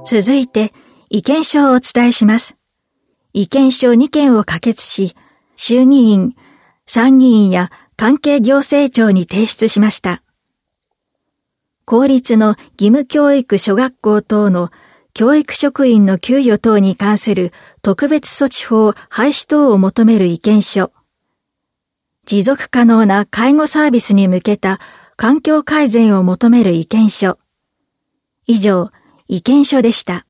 続いて、意見書をお伝えします。意見書2件を可決し、衆議院、参議院や関係行政庁に提出しました。公立の義務教育諸学校等の教育職員の給与等に関する特別措置法廃止等を求める意見書。持続可能な介護サービスに向けた環境改善を求める意見書。以上、意見書でした。